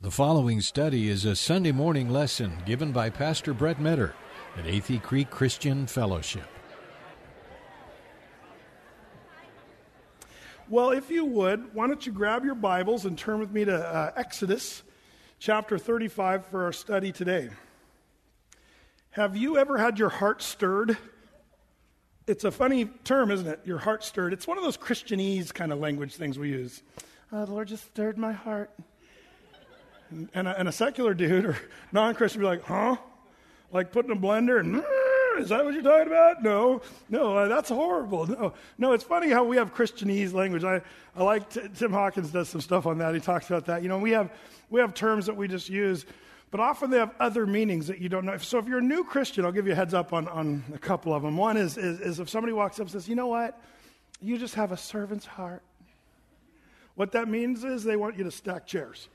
The following study is a Sunday morning lesson given by Pastor Brett Metter at Athey Creek Christian Fellowship. Well, if you would, why don't you grab your Bibles and turn with me to Exodus chapter 35 for our study today. Have you ever had your heart stirred? It's a funny term, isn't it? Your heart stirred. It's one of those Christianese kind of language things we use. The Lord just stirred my heart. And a secular dude or non-Christian would be like, huh? Like putting a blender and, is that what you're talking about? No, that's horrible. No, it's funny how we have Christianese language. I like Tim Hawkins does some stuff on that. He talks about that. You know, we have terms that we just use, but often they have other meanings that you don't know. So if you're a new Christian, I'll give you a heads up on a couple of them. One is if somebody walks up and says, you know what? You just have a servant's heart. What that means is they want you to stack chairs.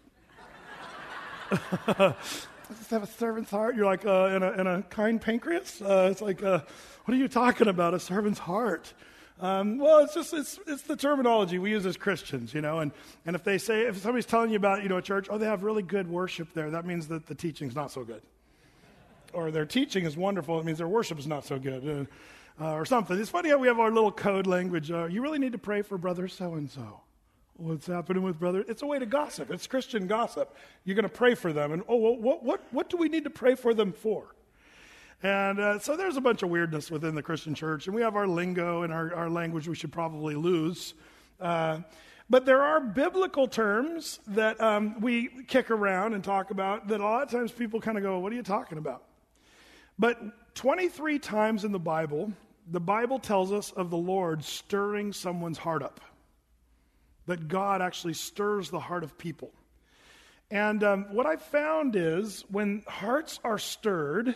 I just have a servant's heart. You're like, in a kind pancreas? It's like, what are you talking about, a servant's heart? Well, it's the terminology we use as Christians, you know, and if somebody's telling you about, you know, a church, they have really good worship there, that means that the teaching's not so good. Or their teaching is wonderful, it means their worship is not so good, or something. It's funny how we have our little code language. You really need to pray for brother so-and-so. What's happening with brother? It's a way to gossip. It's Christian gossip. You're going to pray for them. And, what do we need to pray for them for? And so there's a bunch of weirdness within the Christian church. And we have our lingo and our language we should probably lose. But there are biblical terms that we kick around and talk about that a lot of times people kind of go, what are you talking about? But 23 times in the Bible tells us of the Lord stirring someone's heart up. That God actually stirs the heart of people. And what I've found is when hearts are stirred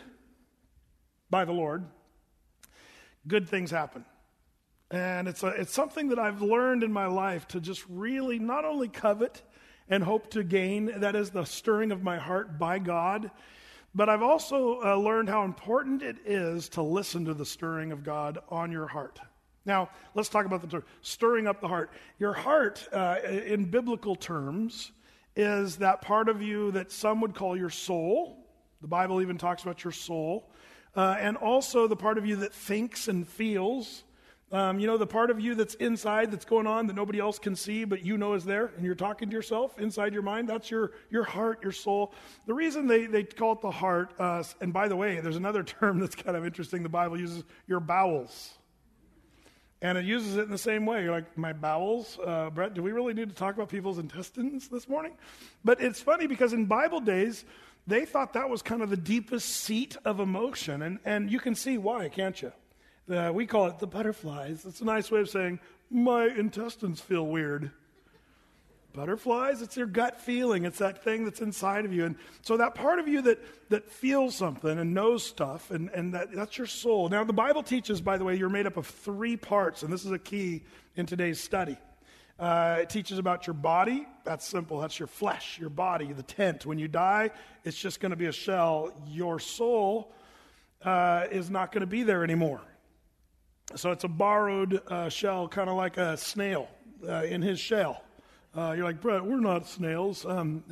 by the Lord, good things happen. And it's something that I've learned in my life to just really not only covet and hope to gain, that is the stirring of my heart by God, but I've also learned how important it is to listen to the stirring of God on your heart. Now, let's talk about the term, stirring up the heart. Your heart, in biblical terms, is that part of you that some would call your soul. The Bible even talks about your soul. And also the part of you that thinks and feels. The part of you that's inside, that's going on, that nobody else can see, but you know is there, and you're talking to yourself inside your mind. That's your heart, your soul. The reason they call it the heart, and by the way, there's another term that's kind of interesting. The Bible uses your bowels. And it uses it in the same way. You're like, my bowels? Brett, do we really need to talk about people's intestines this morning? But it's funny because in Bible days, they thought that was kind of the deepest seat of emotion. And you can see why, can't you? We call it the butterflies. It's a nice way of saying, my intestines feel weird. Butterflies, it's your gut feeling. It's that thing that's inside of you. And so that part of you that feels something and knows stuff, and that's your soul. Now, the Bible teaches, by the way, you're made up of 3 parts, and this is a key in today's study. It teaches about your body. That's simple. That's your flesh, your body, the tent. When you die, it's just going to be a shell. Your soul is not going to be there anymore. So it's a borrowed shell, kind of like a snail in his shell. You're like, Brett, we're not snails.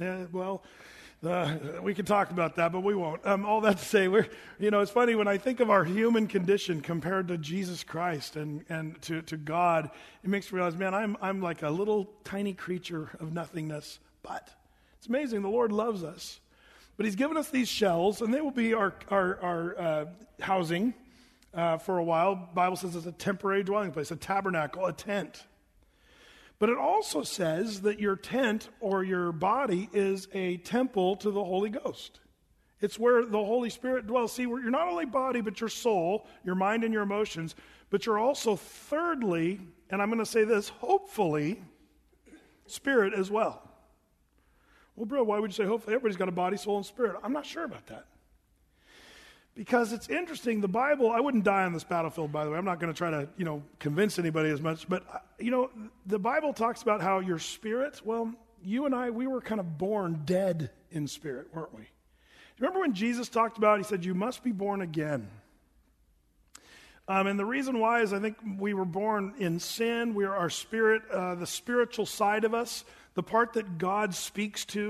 We can talk about that, but we won't. All that to say, it's funny when I think of our human condition compared to Jesus Christ and to God, it makes me realize, man, I'm like a little tiny creature of nothingness. But it's amazing. The Lord loves us, but He's given us these shells, and they will be our housing for a while. The Bible says it's a temporary dwelling place, a tabernacle, a tent. But it also says that your tent or your body is a temple to the Holy Ghost. It's where the Holy Spirit dwells. See, you're not only body, but your soul, your mind and your emotions, but you're also thirdly, and I'm going to say this, hopefully, spirit as well. Well, bro, why would you say hopefully? Everybody's got a body, soul, and spirit. I'm not sure about that. Because it's interesting, the Bible, I wouldn't die on this battlefield, by the way. I'm not going to try to, convince anybody as much. But, the Bible talks about how your spirit, well, you and I, we were kind of born dead in spirit, weren't we? Remember when Jesus talked about, he said, you must be born again. And the reason why is I think we were born in sin. We are our spirit, the spiritual side of us, the part that God speaks to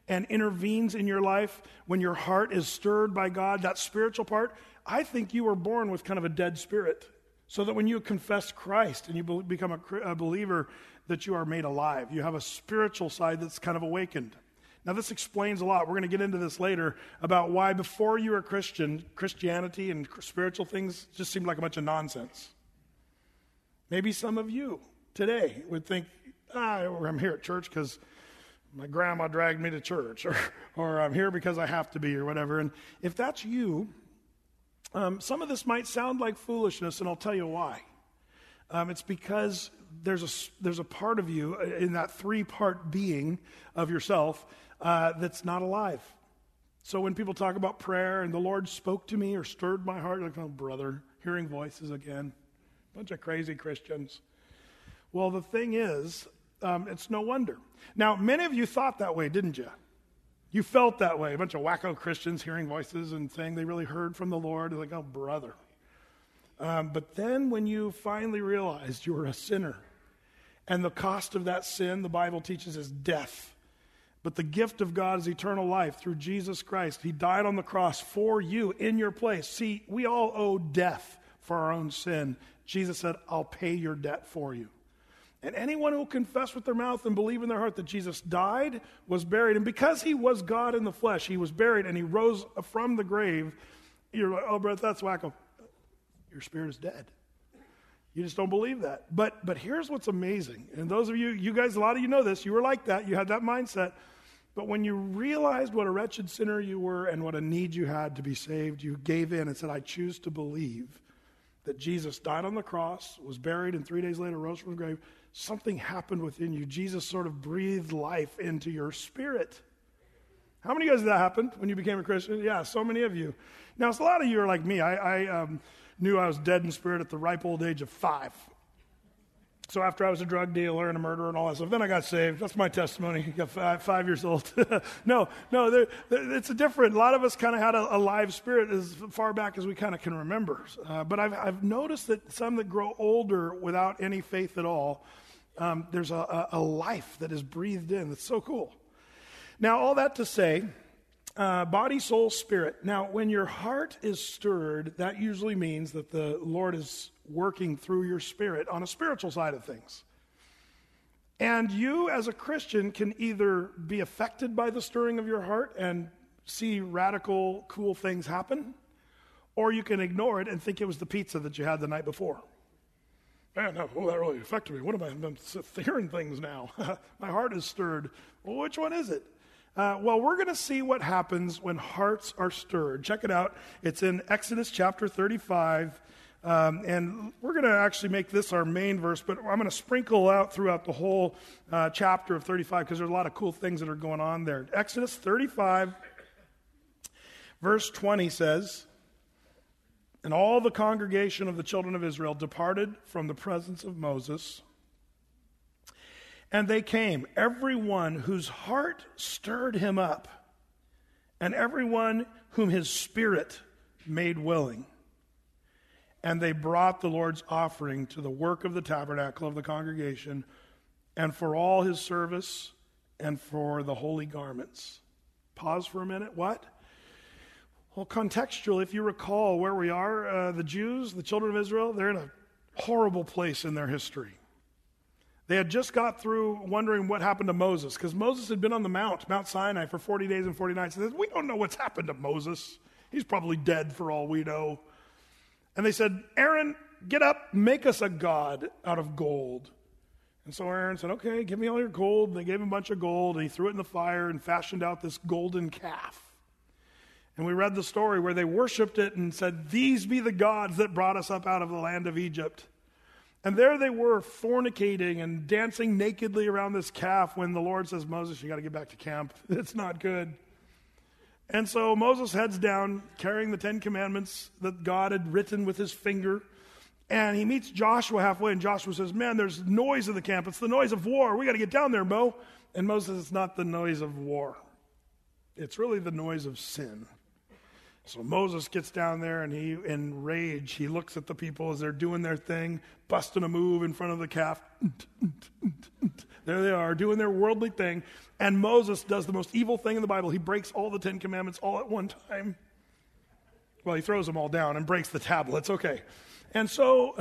and intervenes in your life when your heart is stirred by God, that spiritual part, I think you were born with kind of a dead spirit, so that when you confess Christ and you become a believer, that you are made alive. You have a spiritual side that's kind of awakened. Now, this explains a lot. We're going to get into this later about why before you were Christian, Christianity and spiritual things just seemed like a bunch of nonsense. Maybe some of you today would think, I'm here at church because my grandma dragged me to church, or I'm here because I have to be, or whatever. And if that's you, some of this might sound like foolishness, and I'll tell you why. It's because there's a part of you in that three-part being of yourself that's not alive. So when people talk about prayer and the Lord spoke to me or stirred my heart, like, oh, brother, hearing voices again. Bunch of crazy Christians. Well, the thing is, it's no wonder. Now, many of you thought that way, didn't you? You felt that way. A bunch of wacko Christians hearing voices and saying they really heard from the Lord. Like, oh, brother. But then when you finally realized you were a sinner, and the cost of that sin, the Bible teaches, is death. But the gift of God is eternal life through Jesus Christ. He died on the cross for you in your place. See, we all owe death for our own sin. Jesus said, I'll pay your debt for you. And anyone who will confess with their mouth and believe in their heart that Jesus died, was buried, and because he was God in the flesh, he was buried and he rose from the grave, you're like, oh, brother, that's wacko. Your spirit is dead. You just don't believe that. But here's what's amazing. And those of you guys, a lot of you know this. You were like that. You had that mindset. But when you realized what a wretched sinner you were and what a need you had to be saved, you gave in and said, I choose to believe that Jesus died on the cross, was buried, and 3 days later rose from the grave. Something happened within you. Jesus sort of breathed life into your spirit. How many of you guys that happened when you became a Christian? Yeah, so many of you. Now, a lot of you are like me. I knew I was dead in spirit at the ripe old age of 5. So after I was a drug dealer and a murderer and all that stuff, then I got saved. That's my testimony. I got 5 years old. No, it's a different. A lot of us kind of had a live spirit as far back as we kind of can remember. But I've noticed that some that grow older without any faith at all, there's a life that is breathed in. That's so cool. Now, all that to say, body, soul, spirit. Now, when your heart is stirred, that usually means that the Lord is working through your spirit on a spiritual side of things. And you, as a Christian, can either be affected by the stirring of your heart and see radical, cool things happen, or you can ignore it and think it was the pizza that you had the night before. Man, that really affected me. What am I'm hearing things now? My heart is stirred. Well, which one is it? Well, we're going to see what happens when hearts are stirred. Check it out. It's in Exodus chapter 35. And we're going to actually make this our main verse, but I'm going to sprinkle out throughout the whole chapter of 35 because there's a lot of cool things that are going on there. Exodus 35, verse 20 says, and all the congregation of the children of Israel departed from the presence of Moses, and they came, everyone whose heart stirred him up, and everyone whom his spirit made willing. And they brought the Lord's offering to the work of the tabernacle of the congregation, and for all his service, and for the holy garments. Pause for a minute. What? Well, contextually, if you recall where we are, the Jews, the children of Israel, they're in a horrible place in their history. They had just got through wondering what happened to Moses, because Moses had been on the Mount Sinai, for 40 days and 40 nights. And they said, we don't know what's happened to Moses. He's probably dead for all we know. And they said, Aaron, get up, make us a god out of gold. And so Aaron said, okay, give me all your gold. And they gave him a bunch of gold, and he threw it in the fire and fashioned out this golden calf. And we read the story where they worshiped it and said, these be the gods that brought us up out of the land of Egypt. And there they were fornicating and dancing nakedly around this calf when the Lord says, Moses, you got to get back to camp. It's not good. And so Moses heads down carrying the 10 Commandments that God had written with his finger. And he meets Joshua halfway, and Joshua says, man, there's noise in the camp. It's the noise of war. We got to get down there, Mo. And Moses says, it's not the noise of war. It's really the noise of sin. So Moses gets down there and he, in rage, he looks at the people as they're doing their thing, busting a move in front of the calf. There they are, doing their worldly thing. And Moses does the most evil thing in the Bible. He breaks all the 10 Commandments all at one time. Well, he throws them all down and breaks the tablets. Okay. And so,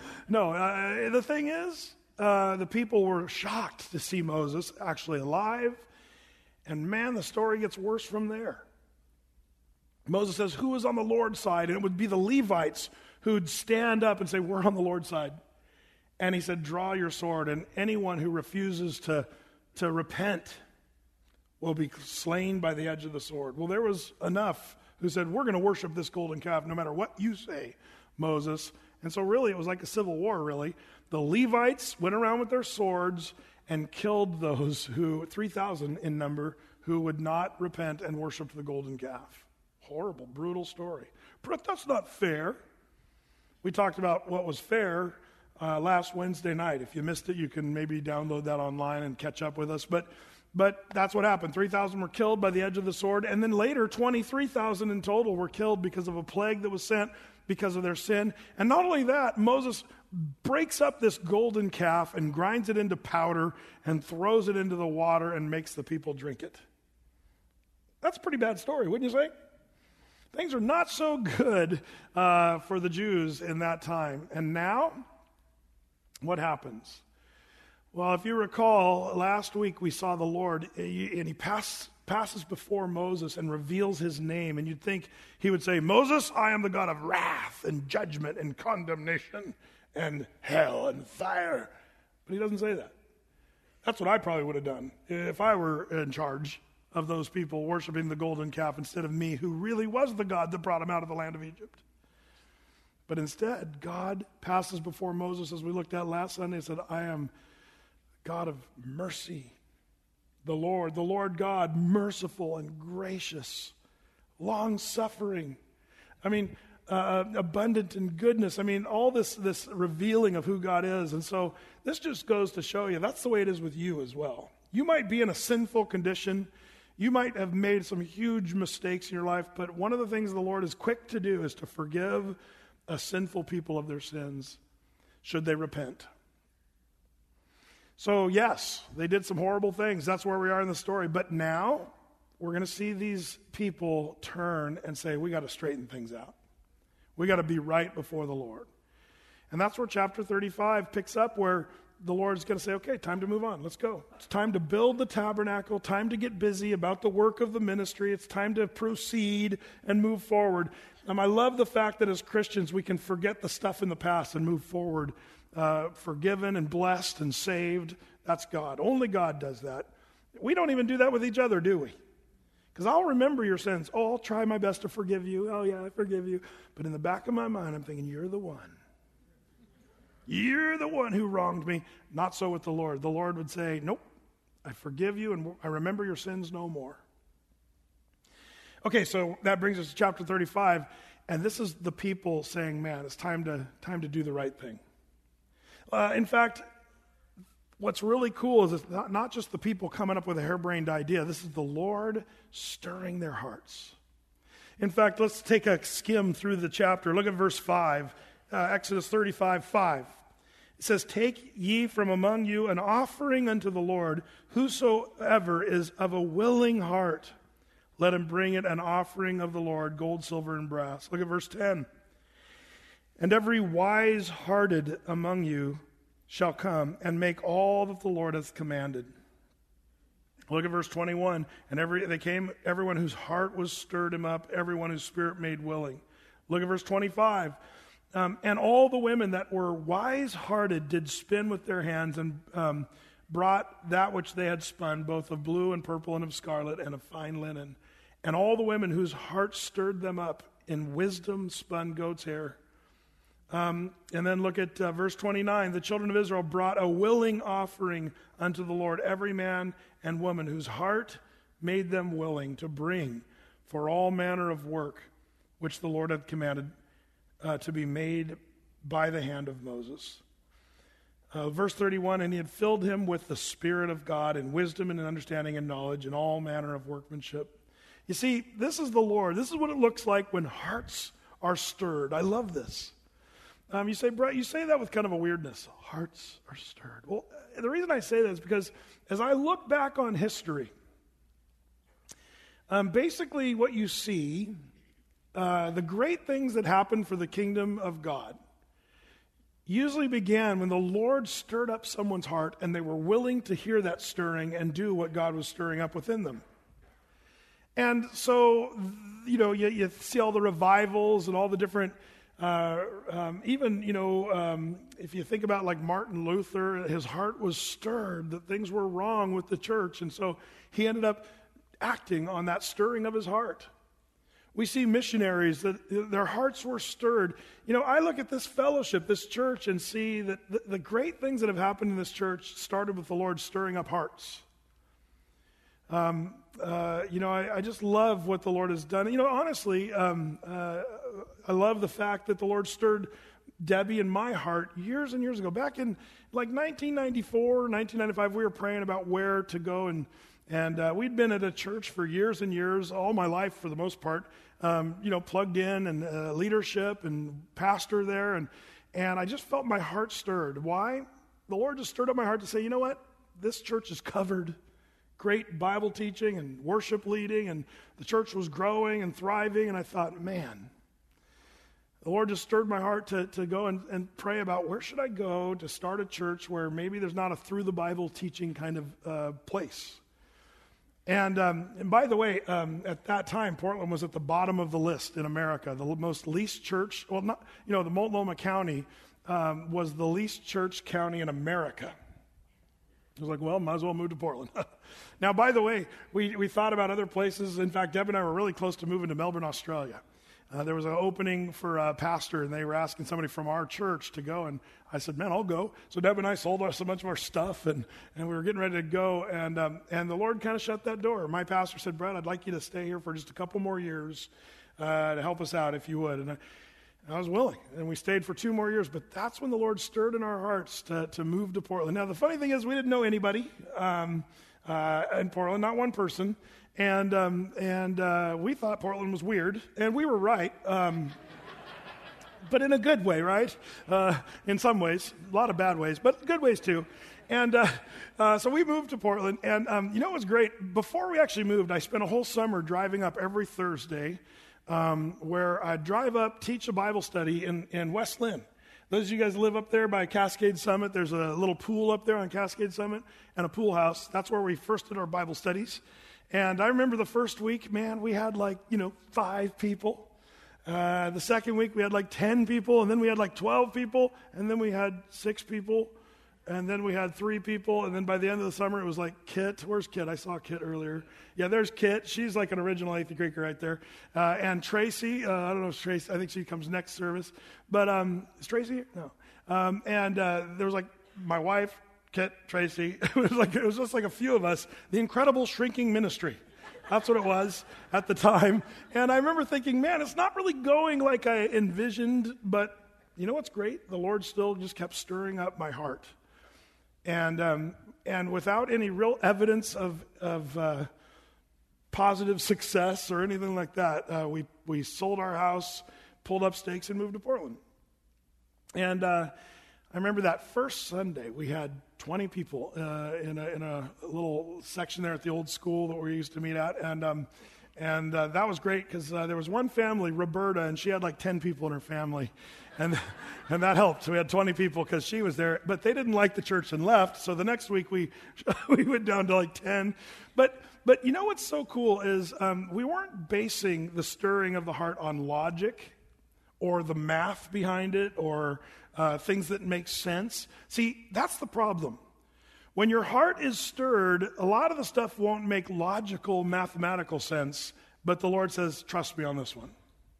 the thing is, the people were shocked to see Moses actually alive. And man, the story gets worse from there. Moses says, who is on the Lord's side? And it would be the Levites who'd stand up and say, we're on the Lord's side. And he said, draw your sword, and anyone who refuses to repent will be slain by the edge of the sword. Well, there was enough who said, we're going to worship this golden calf no matter what you say, Moses. And so really it was like a civil war, really. The Levites went around with their swords and killed those who, 3,000 in number, who would not repent and worship the golden calf. Horrible, brutal story. But that's not fair. We talked about what was fair last Wednesday night. If you missed it, you can maybe download that online and catch up with us. But that's what happened. 3,000 were killed by the edge of the sword. And then later, 23,000 in total were killed because of a plague that was sent because of their sin. And not only that, Moses breaks up this golden calf and grinds it into powder and throws it into the water and makes the people drink it. That's a pretty bad story, wouldn't you say? Things are not so good for the Jews in that time. And now, what happens? Well, if you recall, last week we saw the Lord, and he passes before Moses and reveals his name. And you'd think he would say, Moses, I am the God of wrath and judgment and condemnation and hell and fire. But he doesn't say that. That's what I probably would have done if I were in charge of those people worshiping the golden calf instead of me, who really was the God that brought him out of the land of Egypt. But instead, God passes before Moses, as we looked at last Sunday, and said, I am God of mercy. The Lord God, merciful and gracious, long-suffering. Abundant in goodness. All this revealing of who God is. And so this just goes to show you that's the way it is with you as well. You might be in a sinful condition. You might have made some huge mistakes in your life, but one of the things the Lord is quick to do is to forgive a sinful people of their sins, should they repent. So yes, they did some horrible things. That's where we are in the story. But now we're going to see these people turn and say, we got to straighten things out. We got to be right before the Lord. And that's where chapter 35 picks up, where the Lord's going to say, okay, time to move on. Let's go. It's time to build the tabernacle, time to get busy about the work of the ministry. It's time to proceed and move forward. I love the fact that as Christians, we can forget the stuff in the past and move forward, forgiven and blessed and saved. That's God. Only God does that. We don't even do that with each other, do we? Because I'll remember your sins. Oh, I'll try my best to forgive you. Oh, yeah, I forgive you. But in the back of my mind, I'm thinking, you're the one. You're the one who wronged me. Not so with the Lord. The Lord would say, nope, I forgive you and I remember your sins no more. Okay, so that brings us to chapter 35. And this is the people saying, man, it's time to do the right thing. In fact, what's really cool is it's not just the people coming up with a harebrained idea. This is the Lord stirring their hearts. In fact, let's take a skim through the chapter. Look at verse 5, Exodus 35:5. It says, take ye from among you an offering unto the Lord, whosoever is of a willing heart, let him bring it an offering of the Lord, gold, silver, and brass. Look at verse 10. And every wise-hearted among you shall come and make all that the Lord hath commanded. Look at verse 21. And everyone whose heart was stirred him up, everyone whose spirit made willing. Look at verse 25. And all the women that were wise-hearted did spin with their hands and brought that which they had spun, both of blue and purple and of scarlet and of fine linen. And all the women whose hearts stirred them up in wisdom spun goat's hair. And then look at verse 29. The children of Israel brought a willing offering unto the Lord, every man and woman whose heart made them willing to bring for all manner of work which the Lord had commanded to be made by the hand of Moses. Verse 31, and he had filled him with the Spirit of God and wisdom and understanding and knowledge and all manner of workmanship. You see, this is the Lord. This is what it looks like when hearts are stirred. I love this. You say, Brett, you say that with kind of a weirdness. Hearts are stirred. Well, the reason I say that is because as I look back on history, basically what you see, the great things that happened for the kingdom of God usually began when the Lord stirred up someone's heart and they were willing to hear that stirring and do what God was stirring up within them. And so, you see all the revivals and all the different, if you think about like Martin Luther, his heart was stirred that things were wrong with the church. And so he ended up acting on that stirring of his heart. We see missionaries that their hearts were stirred. I look at this fellowship, this church, and see that the great things that have happened in this church started with the Lord stirring up hearts. I just love what the Lord has done. Honestly, I love the fact that the Lord stirred Debbie and my heart years and years ago. Back in like 1994, 1995, we were praying about where to go, and we'd been at a church for years and years, all my life for the most part, plugged in and leadership and pastor there, and I just felt my heart stirred. Why? The Lord just stirred up my heart to say, you know what? This church is covered. Great Bible teaching and worship leading, and the church was growing and thriving, and I thought, man, the Lord just stirred my heart to go and pray about where should I go to start a church where maybe there's not a through the Bible teaching kind of place. And by the way, at that time, Portland was at the bottom of the list in America, the most least church. Well, the Multnomah County was the least church county in America. I was like, well, might as well move to Portland. Now, by the way, we thought about other places. In fact, Deb and I were really close to moving to Melbourne, Australia. There was an opening for a pastor, and they were asking somebody from our church to go, and I said, man, I'll go. So Deb and I sold us a bunch of our stuff, and we were getting ready to go, and the Lord kind of shut that door. My pastor said, Brett, I'd like you to stay here for just a couple more years to help us out, if you would. And I was willing, and we stayed for 2 more years, but that's when the Lord stirred in our hearts to move to Portland. Now, the funny thing is we didn't know anybody in Portland, not one person. And we thought Portland was weird, and we were right, but in a good way, right? In some ways, a lot of bad ways, but good ways too. And so we moved to Portland, and it was great. Before we actually moved, I spent a whole summer driving up every Thursday, where I'd drive up, teach a Bible study in West Lynn. Those of you guys live up there by Cascade Summit, there's a little pool up there on Cascade Summit and a pool house. That's where we first did our Bible studies. And I remember the first week, man, we had 5 people. The second week, we had 10 people, and then we had 12 people, and then we had 6 people, and then we had 3 people, and then by the end of the summer, it was Kit. Where's Kit? I saw Kit earlier. Yeah, there's Kit. She's like an original Athey Creeker right there. And Tracy, I don't know if Tracy, I think she comes next service. But is Tracy here? No. And there was my wife, Kit, Tracy. It was just a few of us. The incredible shrinking ministry. That's what it was at the time. And I remember thinking, man, it's not really going like I envisioned, but you know what's great? The Lord still just kept stirring up my heart. And without any real evidence of positive success or anything like that, we sold our house, pulled up stakes, and moved to Portland. And I remember that first Sunday, we had 20 people in a little section there at the old school that we used to meet at, and that was great because there was one family, Roberta, and she had 10 people in her family, and that helped. So we had 20 people because she was there, but they didn't like the church and left. So the next week we went down to 10. But you know what's so cool is we weren't basing the stirring of the heart on logic or the math behind it or things that make sense. See, that's the problem. When your heart is stirred, a lot of the stuff won't make logical, mathematical sense, but the Lord says, trust me on this one.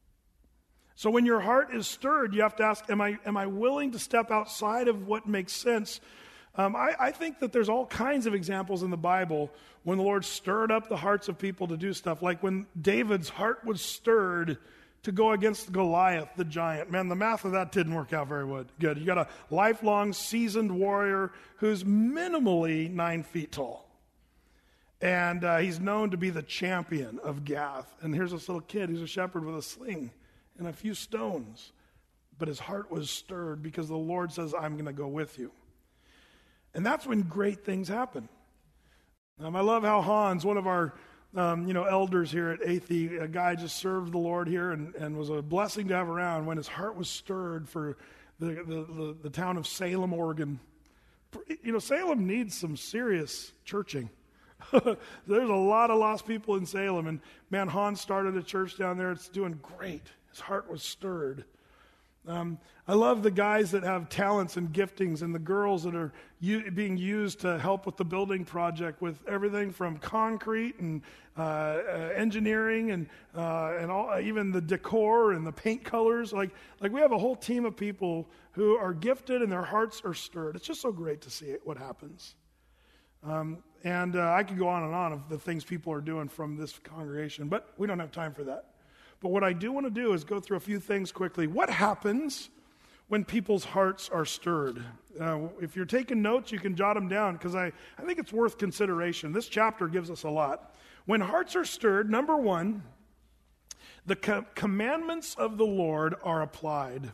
So when your heart is stirred, you have to ask, am I willing to step outside of what makes sense? I think that there's all kinds of examples in the Bible when the Lord stirred up the hearts of people to do stuff, like when David's heart was stirred to go against Goliath, the giant. Man, the math of that didn't work out very good. You got a lifelong, seasoned warrior who's minimally 9 feet tall. And he's known to be the champion of Gath. And here's this little kid who's a shepherd with a sling and a few stones. But his heart was stirred because the Lord says, I'm going to go with you. And that's when great things happen. I love how Hans, one of our elders here at Athey, a guy just served the Lord here and was a blessing to have around, when his heart was stirred for the town of Salem, Oregon. Salem needs some serious churching. There's a lot of lost people in Salem, and man, Hans started a church down there. It's doing great. His heart was stirred. I love the guys that have talents and giftings, and the girls that are being used to help with the building project, with everything from concrete and engineering and all, even the decor and the paint colors. Like we have a whole team of people who are gifted and their hearts are stirred. It's just so great to see what happens. And I could go on of the things people are doing from this congregation, but we don't have time for that. But what I do want to do is go through a few things quickly. What happens when people's hearts are stirred? If you're taking notes, you can jot them down, because I think it's worth consideration. This chapter gives us a lot. When hearts are stirred, number one, the commandments of the Lord are applied.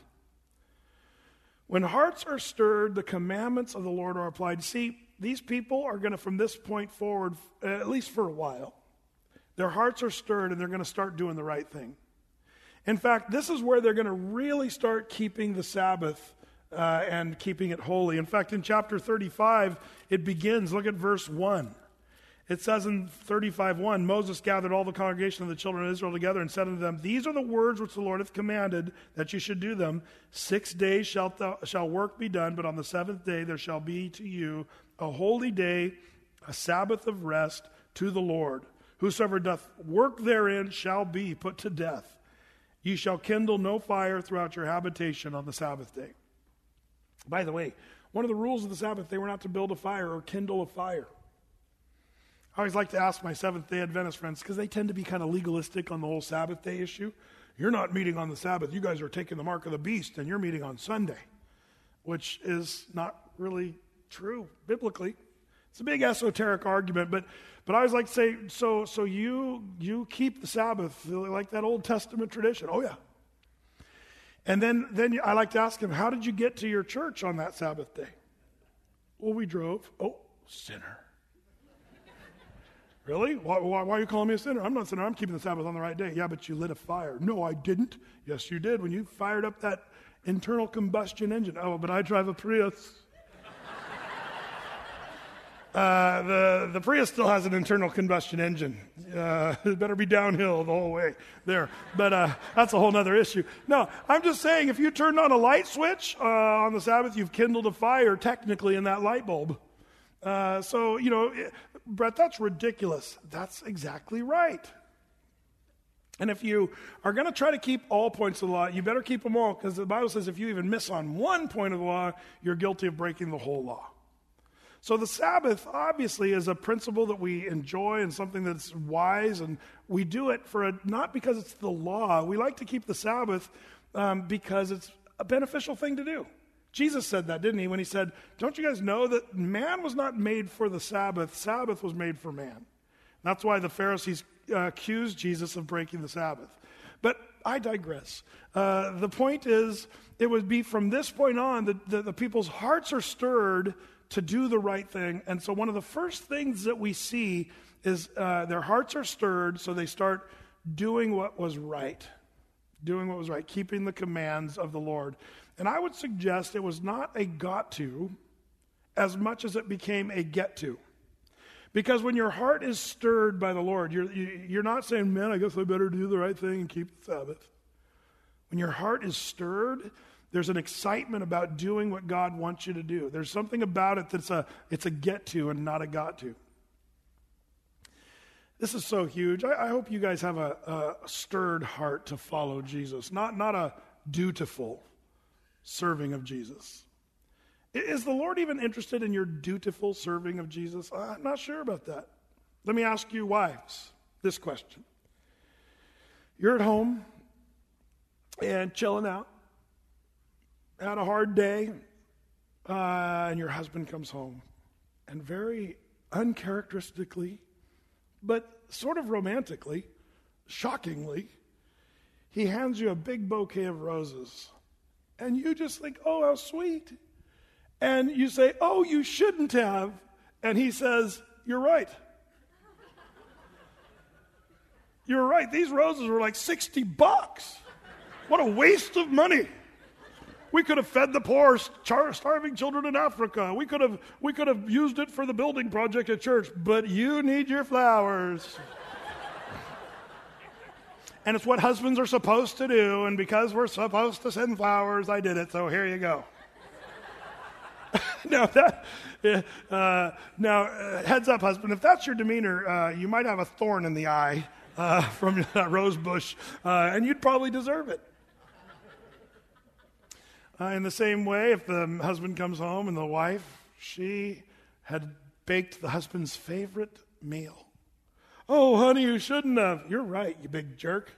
When hearts are stirred, the commandments of the Lord are applied. See, these people are going to, from this point forward, at least for a while, their hearts are stirred and they're going to start doing the right thing. In fact, this is where they're going to really start keeping the Sabbath and keeping it holy. In fact, in chapter 35, it begins. Look at verse 1. It says in 35:1, Moses gathered all the congregation of the children of Israel together and said unto them, These are the words which the Lord hath commanded, that you should do them. 6 days shall work be done, but on the seventh day there shall be to you a holy day, a Sabbath of rest to the Lord. Whosoever doth work therein shall be put to death. Ye shall kindle no fire throughout your habitation on the Sabbath day. By the way, one of the rules of the Sabbath, they were not to build a fire or kindle a fire. I always like to ask my Seventh-day Adventist friends, because they tend to be kind of legalistic on the whole Sabbath day issue. You're not meeting on the Sabbath. You guys are taking the mark of the beast, and you're meeting on Sunday, which is not really true biblically. It's a big esoteric argument, but I always like to say, so you keep the Sabbath like that Old Testament tradition. Oh, yeah. And then I like to ask them, how did you get to your church on that Sabbath day? Well, we drove. Oh, sinner. Really? Why are you calling me a sinner? I'm not a sinner. I'm keeping the Sabbath on the right day. Yeah, but you lit a fire. No, I didn't. Yes, you did when you fired up that internal combustion engine. Oh, but I drive a Prius. The Prius still has an internal combustion engine. It better be downhill the whole way there. But that's a whole other issue. No, I'm just saying, if you turned on a light switch on the Sabbath, you've kindled a fire technically in that light bulb. Brett, that's ridiculous. That's exactly right. And if you are going to try to keep all points of the law, you better keep them all, because the Bible says if you even miss on one point of the law, you're guilty of breaking the whole law. So the Sabbath, obviously, is a principle that we enjoy and something that's wise, and we do it not because it's the law. We like to keep the Sabbath because it's a beneficial thing to do. Jesus said that, didn't he, when he said, don't you guys know that man was not made for the Sabbath, Sabbath was made for man. That's why the Pharisees accused Jesus of breaking the Sabbath. But I digress. The point is, it would be from this point on that the people's hearts are stirred to do the right thing. And so one of the first things that we see is their hearts are stirred, so they start doing what was right. Doing what was right, keeping the commands of the Lord. And I would suggest it was not a got to as much as it became a get to. Because when your heart is stirred by the Lord, you're not saying, man, I guess I better do the right thing and keep the Sabbath. When your heart is stirred, there's an excitement about doing what God wants you to do. There's something about it that's it's a get to and not a got to. This is so huge. I hope you guys have a stirred heart to follow Jesus, not a dutiful serving of Jesus. Is the Lord even interested in your dutiful serving of Jesus? I'm not sure about that. Let me ask you wives this question. You're at home and chilling out, had a hard day, and your husband comes home and very uncharacteristically But sort of romantically, shockingly, he hands you a big bouquet of roses. And you just think, oh, how sweet. And you say, oh, you shouldn't have. And he says, you're right. You're right. These roses were like $60. What a waste of money. We could have fed the poor, starving children in Africa. We could have used it for the building project at church. But you need your flowers. And it's what husbands are supposed to do. And because we're supposed to send flowers, I did it. So here you go. Heads up, husband. If that's your demeanor, you might have a thorn in the eye from that rose bush, and you'd probably deserve it. In the same way, if the husband comes home and the wife, she had baked the husband's favorite meal. Oh, honey, you shouldn't have. You're right, you big jerk.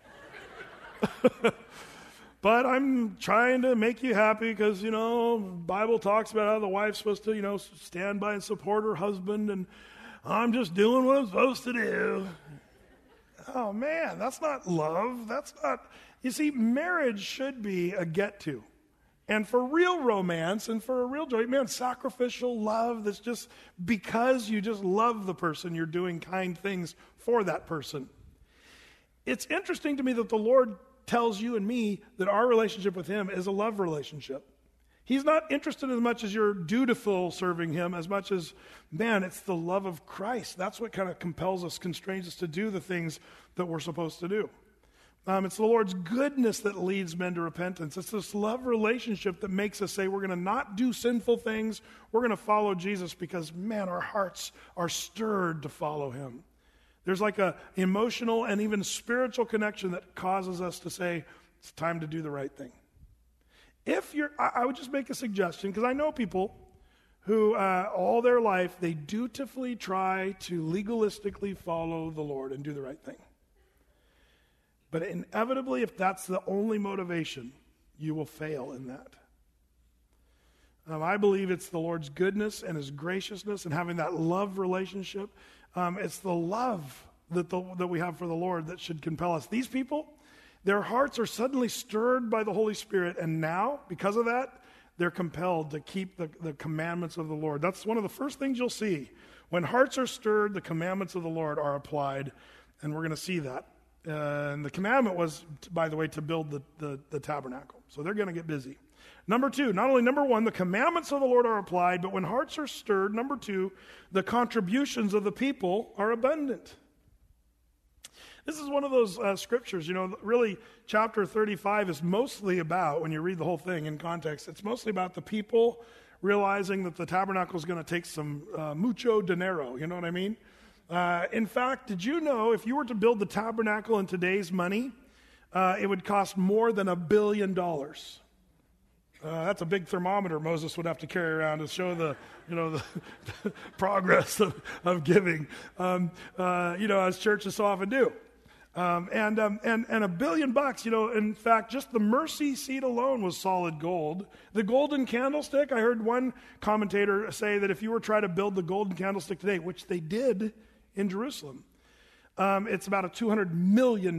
But I'm trying to make you happy because, Bible talks about how the wife's supposed to, stand by and support her husband, and I'm just doing what I'm supposed to do. Oh, man, that's not love. That's not... You see, marriage should be a get-to. And for real romance and for a real joy, man, sacrificial love that's just because you just love the person, you're doing kind things for that person. It's interesting to me that the Lord tells you and me that our relationship with him is a love relationship. He's not interested as much as you're dutiful serving him, as much as, man, it's the love of Christ. That's what kind of compels us, constrains us to do the things that we're supposed to do. It's the Lord's goodness that leads men to repentance. It's this love relationship that makes us say we're going to not do sinful things. We're going to follow Jesus because, man, our hearts are stirred to follow him. There's like a emotional and even spiritual connection that causes us to say, it's time to do the right thing. I would just make a suggestion, because I know people who all their life, they dutifully try to legalistically follow the Lord and do the right thing. But inevitably, if that's the only motivation, you will fail in that. I believe it's the Lord's goodness and his graciousness and having that love relationship. It's the love that we have for the Lord that should compel us. These people, their hearts are suddenly stirred by the Holy Spirit, and now, because of that, they're compelled to keep the commandments of the Lord. That's one of the first things you'll see. When hearts are stirred, the commandments of the Lord are applied, and we're going to see that. And the commandment was, by the way, to build the tabernacle. So they're going to get busy. Number two, not only number one, the commandments of the Lord are applied, but when hearts are stirred, number two, the contributions of the people are abundant. This is one of those scriptures, really chapter 35 is mostly about, when you read the whole thing in context, it's mostly about the people realizing that the tabernacle is going to take some mucho dinero, you know what I mean? In fact, did you know if you were to build the tabernacle in today's money, it would cost more than $1 billion. That's a big thermometer Moses would have to carry around to show the progress of giving, as churches so often do. And $1 billion, in fact, just the mercy seat alone was solid gold. The golden candlestick, I heard one commentator say that if you were trying to build the golden candlestick today, which they did in Jerusalem, it's about a $200 million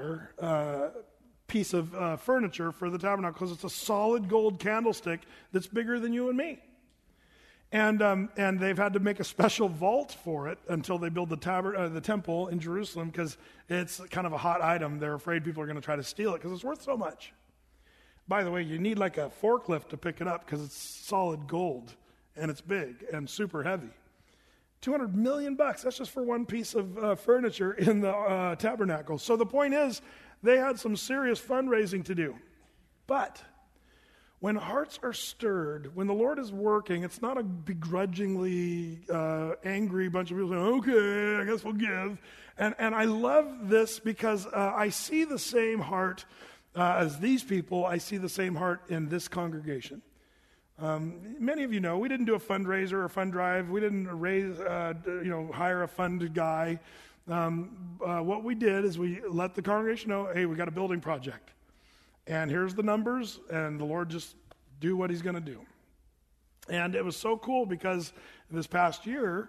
piece of furniture for the tabernacle because it's a solid gold candlestick that's bigger than you and me. And they've had to make a special vault for it until they build the temple in Jerusalem because it's kind of a hot item. They're afraid people are going to try to steal it because it's worth so much. By the way, you need like a forklift to pick it up because it's solid gold and it's big and super heavy. $200 million, that's just for one piece of furniture in the tabernacle. So the point is, they had some serious fundraising to do. But when hearts are stirred, when the Lord is working, it's not a begrudgingly angry bunch of people saying, okay, I guess we'll give. And I love this because I see the same heart as these people. I see the same heart in this congregation. Many of you know we didn't do a fundraiser or fund drive. We didn't hire a fund guy. What we did is we let the congregation know, hey, we got a building project. And here's the numbers, and the Lord just do what he's going to do. And it was so cool because this past year,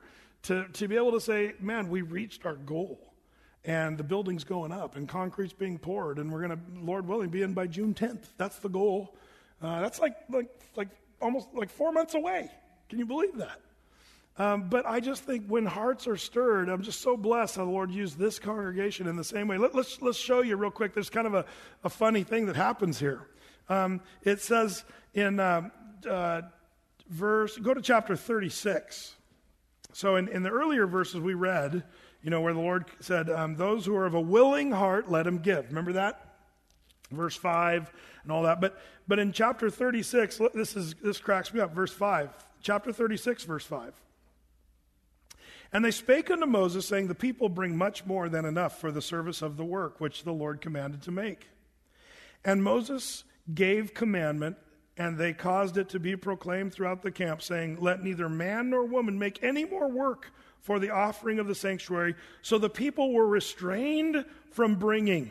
to be able to say, man, we reached our goal, and the building's going up, and concrete's being poured, and we're going to, Lord willing, be in by June 10th. That's the goal. That's like almost like 4 months away. Can you believe that? But I just think when hearts are stirred, I'm just so blessed how the Lord used this congregation in the same way. Let's show you real quick. There's kind of a funny thing that happens here. It says in go to chapter 36. So in the earlier verses we read, where the Lord said, those who are of a willing heart, let him give. Remember that? Verse 5 and all that. But in chapter 36, this cracks me up. Verse 5. Chapter 36, verse 5. And they spake unto Moses, saying, the people bring much more than enough for the service of the work which the Lord commanded to make. And Moses gave commandment, and they caused it to be proclaimed throughout the camp, saying, let neither man nor woman make any more work for the offering of the sanctuary. So the people were restrained from bringing.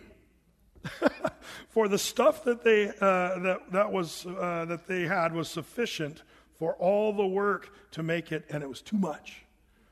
For the stuff that they that they had was sufficient for all the work to make it, and it was too much.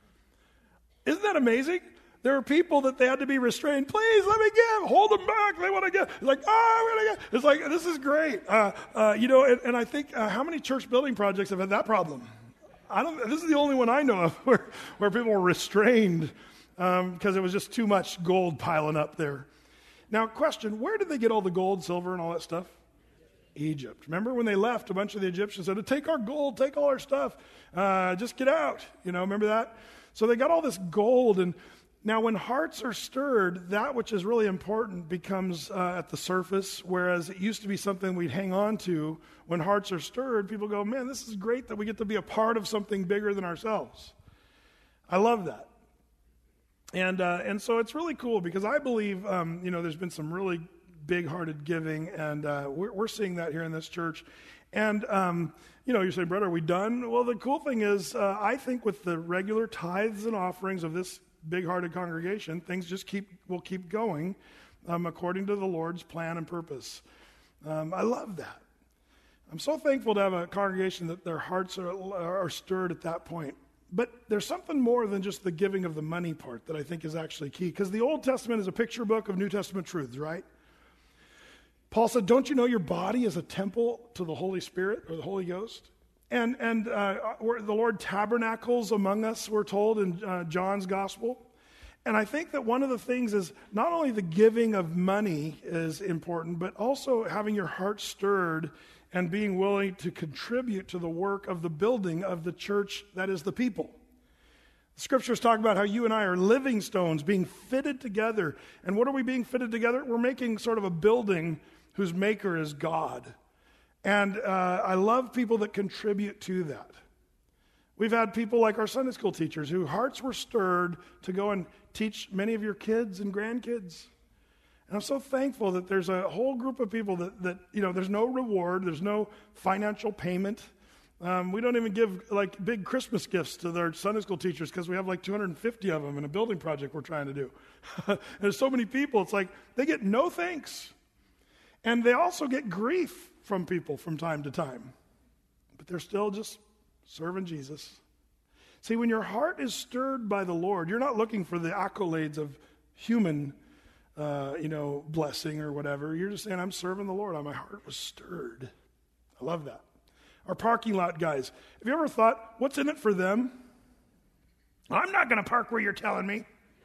Isn't that amazing? There are people that they had to be restrained. Please let me give. Hold them back. They want to give. It's like, I'm going to give. It's like, this is great. And I think how many church building projects have had that problem? This is the only one I know of where people were restrained because it was just too much gold piling up there. Now, question, where did they get all the gold, silver, and all that stuff? Egypt. Remember when they left, a bunch of the Egyptians said, take our gold, take all our stuff, just get out. Remember that? So they got all this gold, and now when hearts are stirred, that which is really important becomes at the surface, whereas it used to be something we'd hang on to. When hearts are stirred, people go, man, this is great that we get to be a part of something bigger than ourselves. I love that. And so it's really cool because I believe, there's been some really big-hearted giving, and we're seeing that here in this church. And, you're saying, brother, are we done? Well, the cool thing is, I think with the regular tithes and offerings of this big-hearted congregation, things just will keep going according to the Lord's plan and purpose. I love that. I'm so thankful to have a congregation that their hearts are stirred at that point. But there's something more than just the giving of the money part that I think is actually key. Because the Old Testament is a picture book of New Testament truths, right? Paul said, don't you know your body is a temple to the Holy Spirit or the Holy Ghost? And the Lord tabernacles among us, we're told in John's Gospel. And I think that one of the things is not only the giving of money is important, but also having your heart stirred and being willing to contribute to the work of the building of the church that is the people. The scriptures talk about how you and I are living stones being fitted together. And what are we being fitted together? We're making sort of a building whose maker is God. And I love people that contribute to that. We've had people like our Sunday school teachers whose hearts were stirred to go and teach many of your kids and grandkids. And I'm so thankful that there's a whole group of people that there's no reward, there's no financial payment. We don't even give like big Christmas gifts to their Sunday school teachers because we have like 250 of them in a building project we're trying to do. There's so many people, it's like they get no thanks. And they also get grief from people from time to time. But they're still just serving Jesus. See, when your heart is stirred by the Lord, you're not looking for the accolades of human blessing or whatever. You're just saying, I'm serving the Lord. My heart was stirred. I love that. Our parking lot guys, have you ever thought, what's in it for them? I'm not going to park where you're telling me.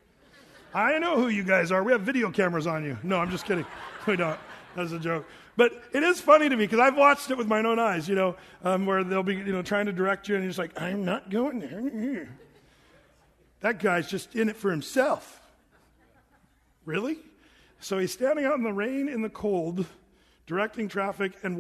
I know who you guys are. We have video cameras on you. No, I'm just kidding. We don't. That's a joke. But it is funny to me because I've watched it with my own eyes, where they'll be, trying to direct you and you're just like, I'm not going there. That guy's just in it for himself. Really? So he's standing out in the rain, in the cold, directing traffic, and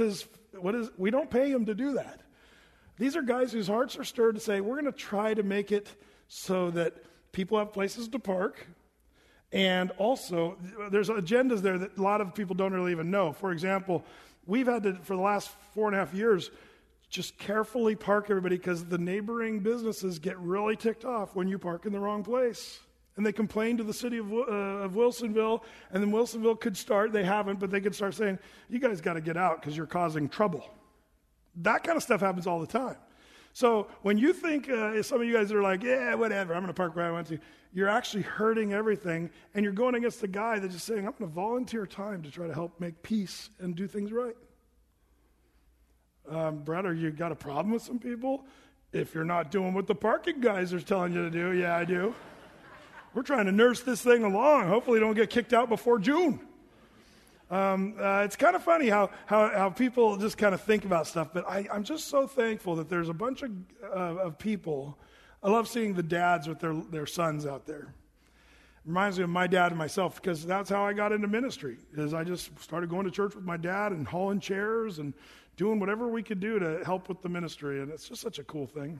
we don't pay him to do that. These are guys whose hearts are stirred to say, we're going to try to make it so that people have places to park, and also there's agendas there that a lot of people don't really even know. For example, we've had to, for the last 4.5 years, just carefully park everybody because the neighboring businesses get really ticked off when you park in the wrong place. And they complain to the city of Wilsonville, and then Wilsonville could start, they haven't, but they could start saying, you guys got to get out because you're causing trouble. That kind of stuff happens all the time. So when you think, some of you guys are like, yeah, whatever, I'm going to park where I want to, you're actually hurting everything, and you're going against the guy that's just saying, I'm going to volunteer time to try to help make peace and do things right. Brett, you got a problem with some people? If you're not doing what the parking guys are telling you to do, yeah, I do. We're trying to nurse this thing along. Hopefully don't get kicked out before June. It's kind of funny how people just kind of think about stuff, but I'm just so thankful that there's a bunch of people. I love seeing the dads with their sons out there. It reminds me of my dad and myself, because that's how I got into ministry, is I just started going to church with my dad and hauling chairs and doing whatever we could do to help with the ministry, and it's just such a cool thing.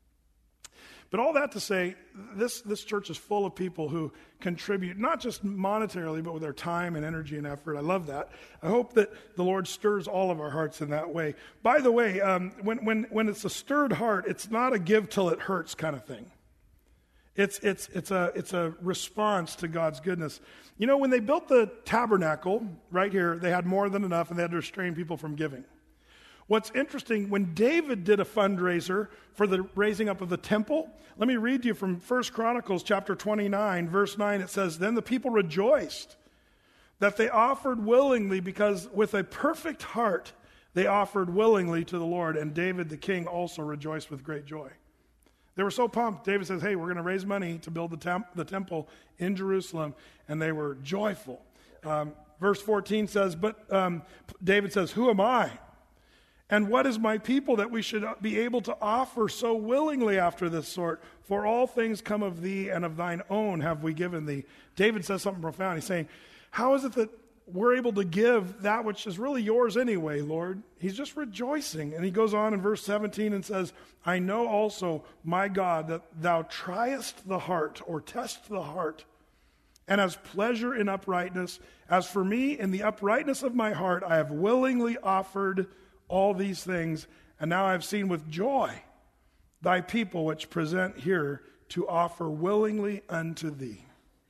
But all that to say, this church is full of people who contribute, not just monetarily, but with their time and energy and effort. I love that. I hope that the Lord stirs all of our hearts in that way. By the way, when it's a stirred heart, it's not a give till it hurts kind of thing. It's a response to God's goodness. You know, when they built the tabernacle right here, they had more than enough, and they had to restrain people from giving. What's interesting, when David did a fundraiser for the raising up of the temple, let me read to you from 1 Chronicles chapter 29, verse 9. It says, "Then the people rejoiced that they offered willingly, because with a perfect heart they offered willingly to the Lord. And David the king also rejoiced with great joy." They were so pumped. David says, hey, we're going to raise money to build the temple in Jerusalem. And they were joyful. Verse 14 says, David says, "Who am I? And what is my people that we should be able to offer so willingly after this sort? For all things come of thee, and of thine own have we given thee." David says something profound. He's saying, how is it that we're able to give that which is really yours anyway, Lord? He's just rejoicing. And he goes on in verse 17 and says, "I know also, my God, that thou triest the heart," or test the heart, "and hast pleasure in uprightness. As for me, in the uprightness of my heart, I have willingly offered all these things, and now I have seen with joy thy people which present here to offer willingly unto thee."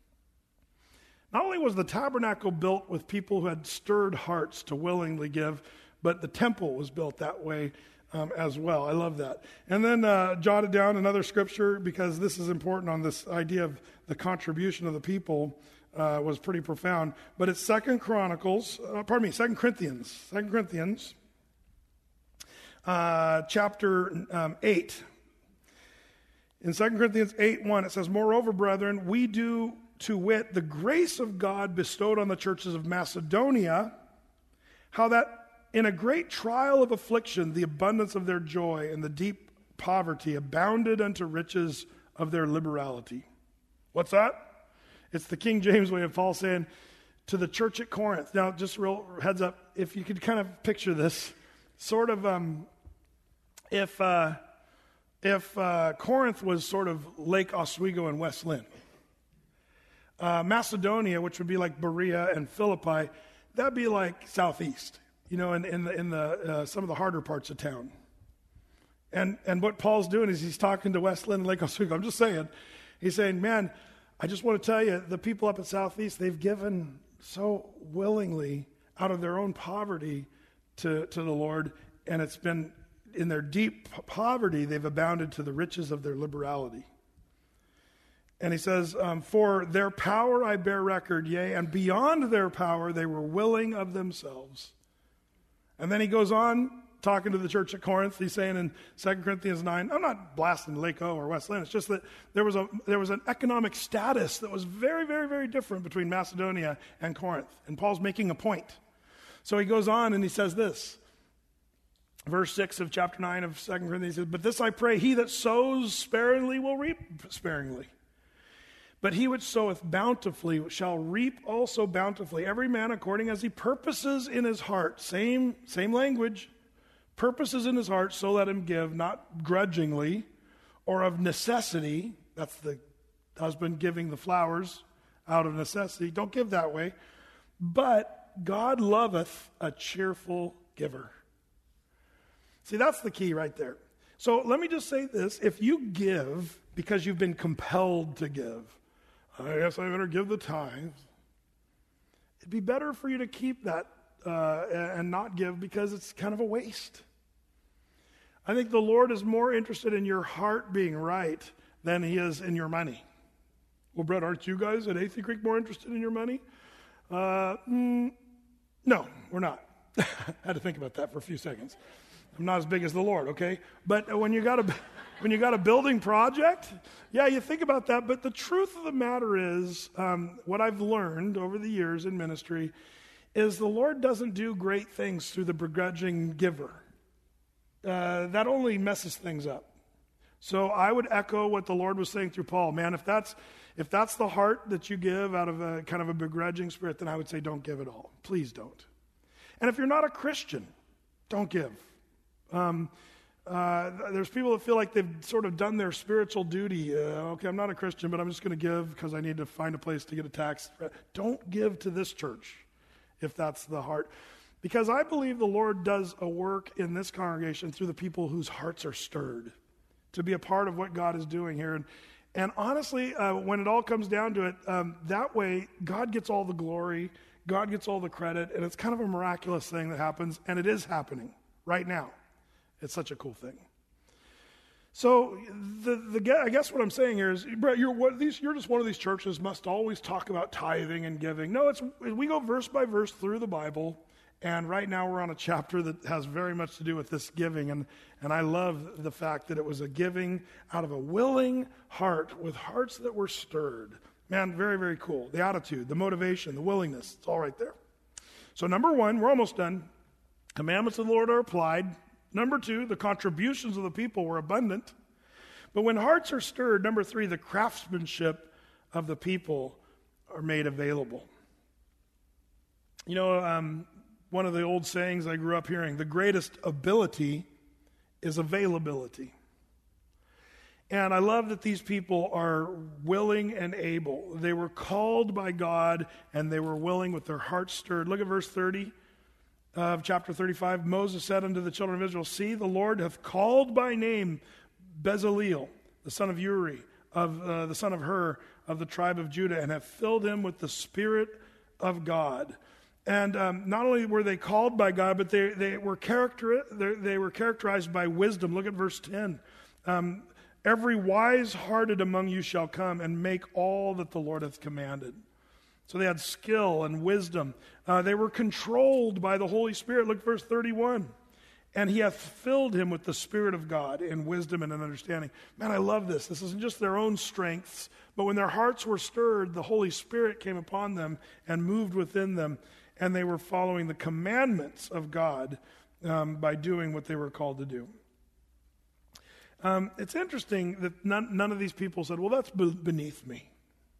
Not only was the tabernacle built with people who had stirred hearts to willingly give, but the temple was built that way as well. I love that. And then jotted down another scripture, because this is important on this idea of the contribution of the people, was pretty profound. But it's 2 Corinthians, chapter 8. In 2 Corinthians 8:1, it says, "Moreover, brethren, we do to wit the grace of God bestowed on the churches of Macedonia, how that in a great trial of affliction, the abundance of their joy and the deep poverty abounded unto riches of their liberality." What's that? It's the King James way of Paul saying to the church at Corinth. Now, just real heads up, if you could kind of picture this, sort of, if Corinth was sort of Lake Oswego and West Lynn, Macedonia, which would be like Berea and Philippi, that'd be like southeast, in the some of the harder parts of town. And what Paul's doing is he's talking to West Lynn and Lake Oswego. I'm just saying, he's saying, man, I just want to tell you, the people up at Southeast, they've given so willingly out of their own poverty to the Lord, and it's been in their deep poverty, they've abounded to the riches of their liberality. And he says, "For their power I bear record, yea, and beyond their power they were willing of themselves." And then he goes on talking to the church at Corinth. He's saying in 2 Corinthians 9, I'm not blasting Lake O or West Lynn, it's just that there was an economic status that was very, very, very different between Macedonia and Corinth. And Paul's making a point. So he goes on and he says this. Verse 6 of chapter 9 of 2 Corinthians says, "But this I pray, he that sows sparingly will reap sparingly. But he which soweth bountifully shall reap also bountifully. Every man according as he purposes in his heart." Same language. "Purposes in his heart, so let him give, not grudgingly or of necessity." That's the husband giving the flowers out of necessity. Don't give that way. "But God loveth a cheerful giver." See, that's the key right there. So let me just say this. If you give because you've been compelled to give, I guess I better give the tithes, it'd be better for you to keep that and not give, because it's kind of a waste. I think the Lord is more interested in your heart being right than he is in your money. Well, Brett, aren't you guys at Athey Creek more interested in your money? No, we're not. I had to think about that for a few seconds. I'm not as big as the Lord, okay? But when you got a building project, yeah, you think about that. But the truth of the matter is, what I've learned over the years in ministry is the Lord doesn't do great things through the begrudging giver. That only messes things up. So I would echo what the Lord was saying through Paul. Man, if that's the heart that you give out of a kind of a begrudging spirit, then I would say don't give at all. Please don't. And if you're not a Christian, don't give. There's people that feel like they've sort of done their spiritual duty. Okay, I'm not a Christian, but I'm just going to give because I need to find a place to get a tax. Don't give to this church if that's the heart. Because I believe the Lord does a work in this congregation through the people whose hearts are stirred to be a part of what God is doing here. And honestly, when it all comes down to it, that way God gets all the glory, God gets all the credit, and it's kind of a miraculous thing that happens, and it is happening right now. It's such a cool thing. So I guess what I'm saying here is, Brett, you're just one of these churches must always talk about tithing and giving. No, we go verse by verse through the Bible, and right now we're on a chapter that has very much to do with this giving, and I love the fact that it was a giving out of a willing heart with hearts that were stirred. Man, very, very cool. The attitude, the motivation, the willingness, it's all right there. So number one, we're almost done. Commandments of the Lord are applied. Number two, the contributions of the people were abundant. But when hearts are stirred, number three, the craftsmanship of the people are made available. You know, one of the old sayings I grew up hearing, the greatest ability is availability. And I love that these people are willing and able. They were called by God, and they were willing with their hearts stirred. Look at verse 30 of chapter 35. Moses said unto the children of Israel, see, the Lord hath called by name Bezaleel, the son of Uri, of the son of Hur, of the tribe of Judah, and have filled him with the Spirit of God. And not only were they called by God, but they were characterized by wisdom. Look at verse 10. Every wise-hearted among you shall come and make all that the Lord hath commanded. So they had skill and wisdom. They were controlled by the Holy Spirit. Look at verse 31. And he hath filled him with the Spirit of God in wisdom and in understanding. Man, I love this. This isn't just their own strengths, but when their hearts were stirred, the Holy Spirit came upon them and moved within them, and they were following the commandments of God by doing what they were called to do. It's interesting that none of these people said, well, that's beneath me.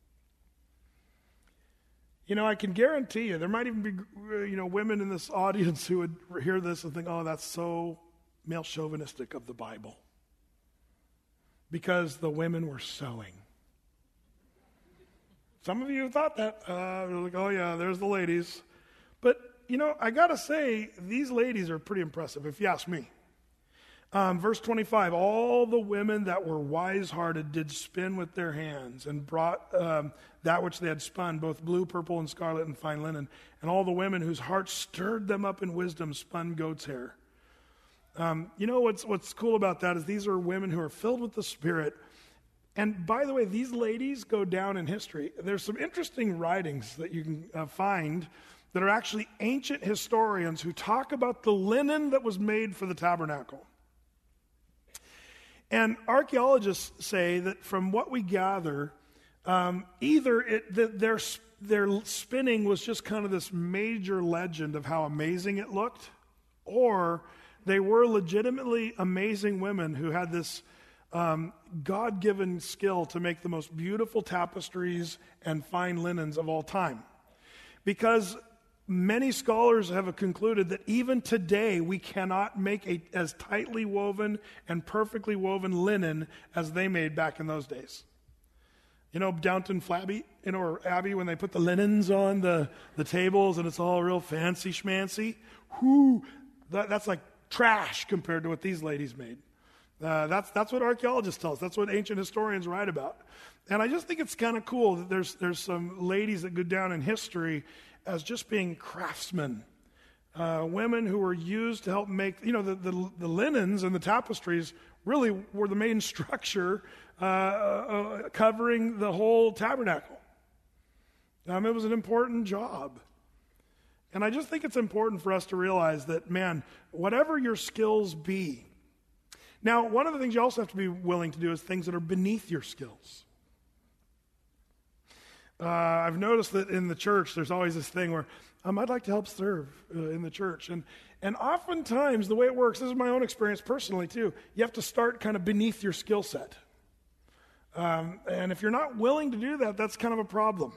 You know, I can guarantee you, there might even be, women in this audience who would hear this and think, oh, that's so male chauvinistic of the Bible. Because the women were sewing. Some of you thought that. Like, oh, yeah, there's the ladies. But, I got to say, these ladies are pretty impressive, if you ask me. Verse 25, all the women that were wise-hearted did spin with their hands and brought that which they had spun, both blue, purple, and scarlet, and fine linen. And all the women whose hearts stirred them up in wisdom spun goat's hair. What's cool about that is these are women who are filled with the Spirit. And by the way, these ladies go down in history. There's some interesting writings that you can find that are actually ancient historians who talk about the linen that was made for the tabernacle. And archaeologists say that from what we gather, either their spinning was just kind of this major legend of how amazing it looked, or they were legitimately amazing women who had this God-given skill to make the most beautiful tapestries and fine linens of all time. Because many scholars have concluded that even today we cannot make as tightly woven and perfectly woven linen as they made back in those days. Downton Abbey, or Abbey, when they put the linens on the tables and it's all real fancy schmancy, that's like trash compared to what these ladies made. That's what archaeologists tell us. That's what ancient historians write about. And I just think it's kind of cool that there's some ladies that go down in history as just being craftsmen. women who were used to help make, the linens and the tapestries really were the main structure covering the whole tabernacle. It was an important job. And I just think it's important for us to realize that, man, whatever your skills be. Now, one of the things you also have to be willing to do is things that are beneath your skills. I've noticed that in the church, there's always this thing where I'd like to help serve in the church. And oftentimes, the way it works, this is my own experience personally too, you have to start kind of beneath your skill set. And if you're not willing to do that, that's kind of a problem.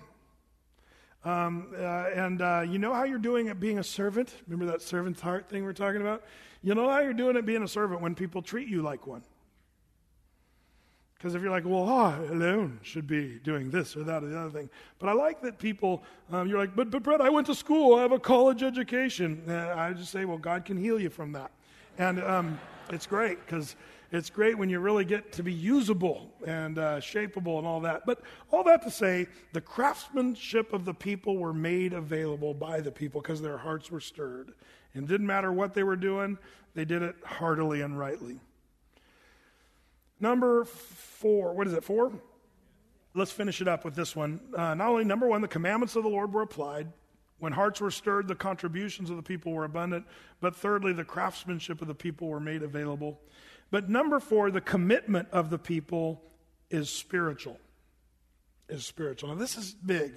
You know how you're doing at being a servant? Remember that servant's heart thing we're talking about? You know how you're doing at being a servant when people treat you like one. Because if you're like, well, I alone should be doing this or that or the other thing. But I like that people, you're like, but Brett, I went to school. I have a college education. I just say, well, God can heal you from that. And it's great because it's great when you really get to be usable and shapeable and all that. But all that to say, the craftsmanship of the people were made available by the people because their hearts were stirred. And it didn't matter what they were doing, they did it heartily and rightly. Number 4, what is it, 4? Let's finish it up with this one. Not only, number 1, the commandments of the Lord were applied. When hearts were stirred, the contributions of the people were abundant. But thirdly, the craftsmanship of the people were made available. But number 4, the commitment of the people is spiritual. Now, this is big.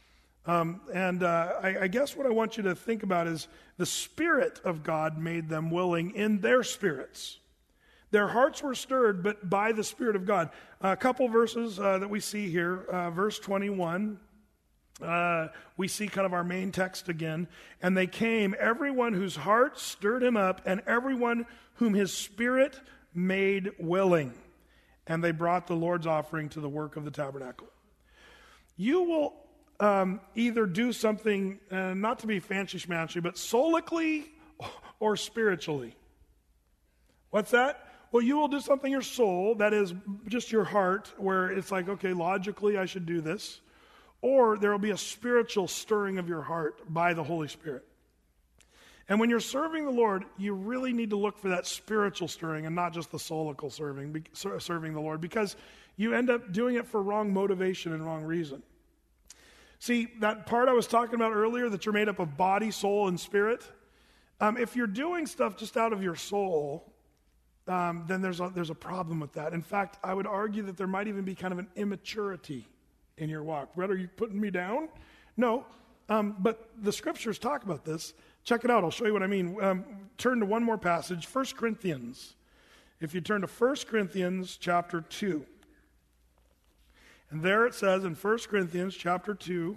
I guess what I want you to think about is the Spirit of God made them willing in their spirits. Their hearts were stirred, but by the Spirit of God. A couple verses that we see here. Verse 21, we see kind of our main text again. And they came, everyone whose heart stirred him up, and everyone whom his Spirit made willing. And they brought the Lord's offering to the work of the tabernacle. You will either do something, not to be fancy-schmancy, but solically or spiritually. What's that? Well, you will do something in your soul, that is just your heart, where it's like, okay, logically I should do this. Or there will be a spiritual stirring of your heart by the Holy Spirit. And when you're serving the Lord, you really need to look for that spiritual stirring and not just the solical serving the Lord, because you end up doing it for wrong motivation and wrong reason. See, that part I was talking about earlier, that you're made up of body, soul, and spirit, if you're doing stuff just out of your soul, then there's a problem with that. In fact, I would argue that there might even be kind of an immaturity in your walk. Brett, are you putting me down? No, but the scriptures talk about this. Check it out. I'll show you what I mean. Turn to one more passage, 1 Corinthians. If you turn to 1 Corinthians chapter 2. And there it says in 1 Corinthians chapter 2,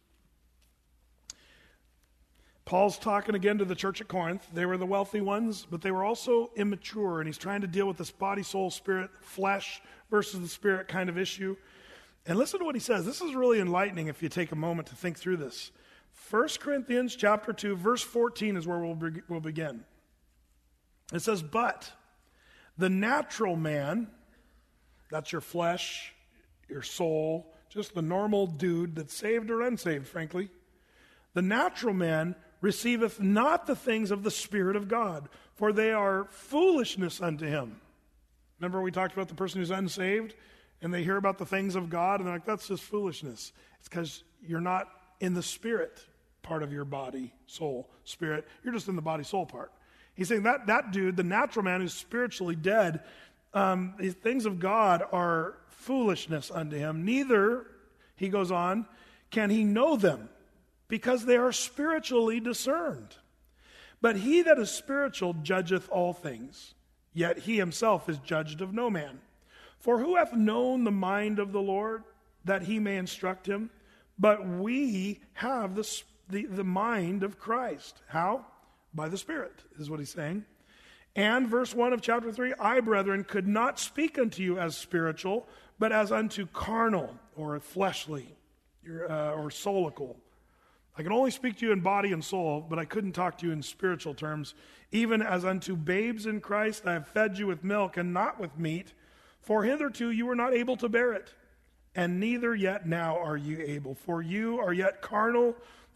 Paul's talking again to the church at Corinth. They were the wealthy ones, but they were also immature, and he's trying to deal with this body, soul, spirit, flesh versus the spirit kind of issue. And listen to what he says. This is really enlightening if you take a moment to think through this. 1 Corinthians chapter 2, verse 14 is where we'll begin. It says, but the natural man, that's your flesh, your soul, just the normal dude that's saved or unsaved, frankly. The natural man receiveth not the things of the Spirit of God, for they are foolishness unto him. Remember we talked about the person who's unsaved, and they hear about the things of God, and they're like, that's just foolishness. It's because you're not in the spirit part of your body, soul, spirit. You're just in the body, soul part. He's saying that dude, the natural man who's spiritually dead, the things of God are foolishness unto him. Neither, he goes on, can he know them, because they are spiritually discerned. But he that is spiritual judgeth all things, yet he himself is judged of no man. For who hath known the mind of the Lord, that he may instruct him? But we have the mind of Christ. How? By the Spirit, is what he's saying. And verse 1 of chapter 3, I, brethren, could not speak unto you as spiritual, but as unto carnal, or fleshly, or soulical. I can only speak to you in body and soul, but I couldn't talk to you in spiritual terms. Even as unto babes in Christ, I have fed you with milk and not with meat, for hitherto you were not able to bear it, and neither yet now are you able. For you are yet carnal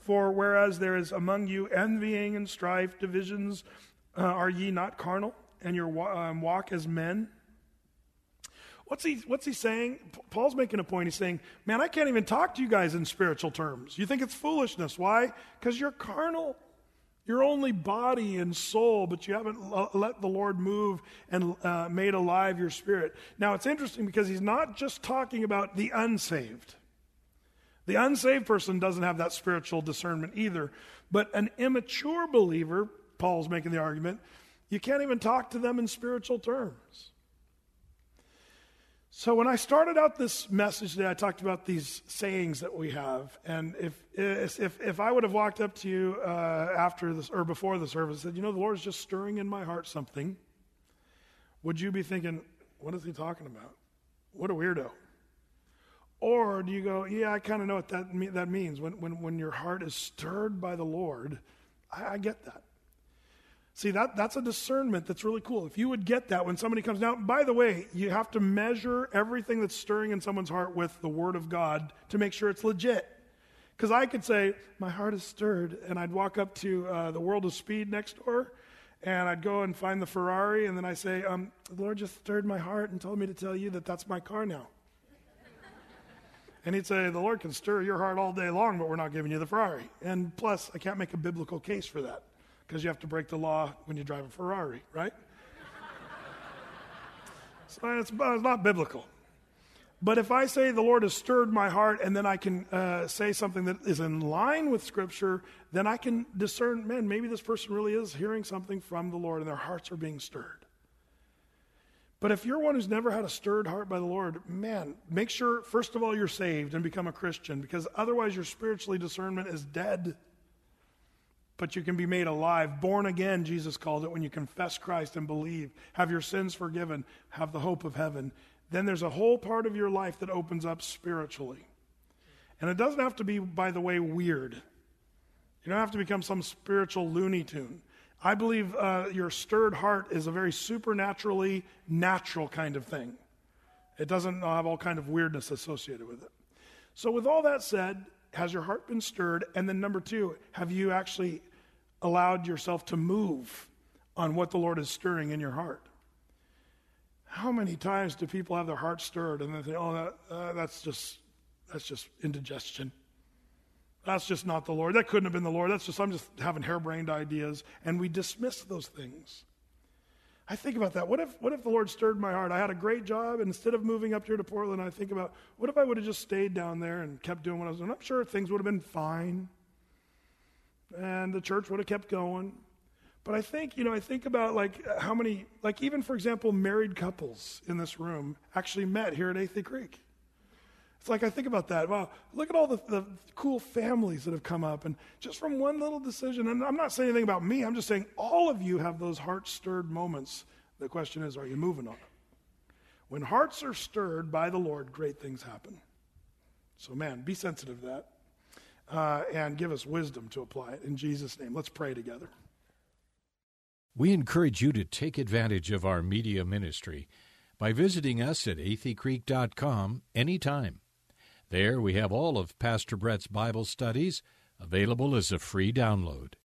For whereas there is among you envying and strife, divisions, are ye not carnal, and your walk as men? What's he saying? Paul's making a point. He's saying, man, I can't even talk to you guys in spiritual terms. You think it's foolishness. Why? Because you're carnal. You're only body and soul, but you haven't let the Lord move and made alive your spirit. Now, it's interesting because he's not just talking about the unsaved. The unsaved person doesn't have that spiritual discernment either. But an immature believer, Paul's making the argument, you can't even talk to them in spiritual terms. So when I started out this message today, I talked about these sayings that we have. And if I would have walked up to you after this or before the service and said, the Lord is just stirring in my heart something, would you be thinking, what is he talking about? What a weirdo. Or do you go, yeah, I kind of know what that means. When your heart is stirred by the Lord, I get that. See, that's a discernment that's really cool. If you would get that when somebody comes down, by the way, you have to measure everything that's stirring in someone's heart with the Word of God to make sure it's legit. Because I could say, my heart is stirred, and I'd walk up to the World of Speed next door, and I'd go and find the Ferrari, and then I say, the Lord just stirred my heart and told me to tell you that that's my car now. And he'd say, the Lord can stir your heart all day long, but we're not giving you the Ferrari. And plus, I can't make a biblical case for that. Because you have to break the law when you drive a Ferrari, right? So it's not biblical. But if I say the Lord has stirred my heart and then I can say something that is in line with Scripture, then I can discern, man, maybe this person really is hearing something from the Lord and their hearts are being stirred. But if you're one who's never had a stirred heart by the Lord, man, make sure, first of all, you're saved and become a Christian, because otherwise your spiritually discernment is dead. But you can be made alive, born again, Jesus called it, when you confess Christ and believe, have your sins forgiven, have the hope of heaven. Then there's a whole part of your life that opens up spiritually. And it doesn't have to be, by the way, weird. You don't have to become some spiritual Looney Tune. I believe your stirred heart is a very supernaturally natural kind of thing. It doesn't have all kind of weirdness associated with it. So with all that said, has your heart been stirred? And then number two, have you actually allowed yourself to move on what the Lord is stirring in your heart? How many times do people have their heart stirred and they think, that's just indigestion. That's just not the Lord. That couldn't have been the Lord. I'm just having harebrained ideas. And we dismiss those things. I think about that. What if the Lord stirred my heart? I had a great job, and instead of moving up here to Portland, I think about, what if I would have just stayed down there and kept doing what I was doing? I'm sure things would have been fine, and the church would have kept going. But I think about how many, even for example, married couples in this room actually met here at Athey Creek. It's I think about that. Wow, look at all the cool families that have come up, and just from one little decision. And I'm not saying anything about me. I'm just saying all of you have those heart-stirred moments. The question is, are you moving on it? When hearts are stirred by the Lord, great things happen. So, man, be sensitive to that, and give us wisdom to apply it. In Jesus' name, let's pray together. We encourage you to take advantage of our media ministry by visiting us at atheycreek.com anytime. There we have all of Pastor Brett's Bible studies available as a free download.